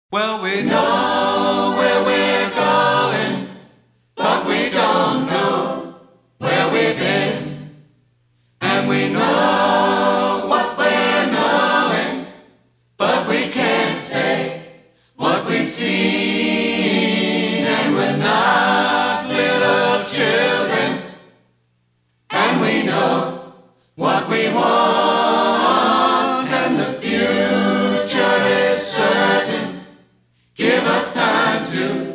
Well, we know where we're going, but we don't know where we've been. And we know what we're knowing, but we can't say what we've seen. And we're not little children, and we know what we want, and the future is certain. Give us time to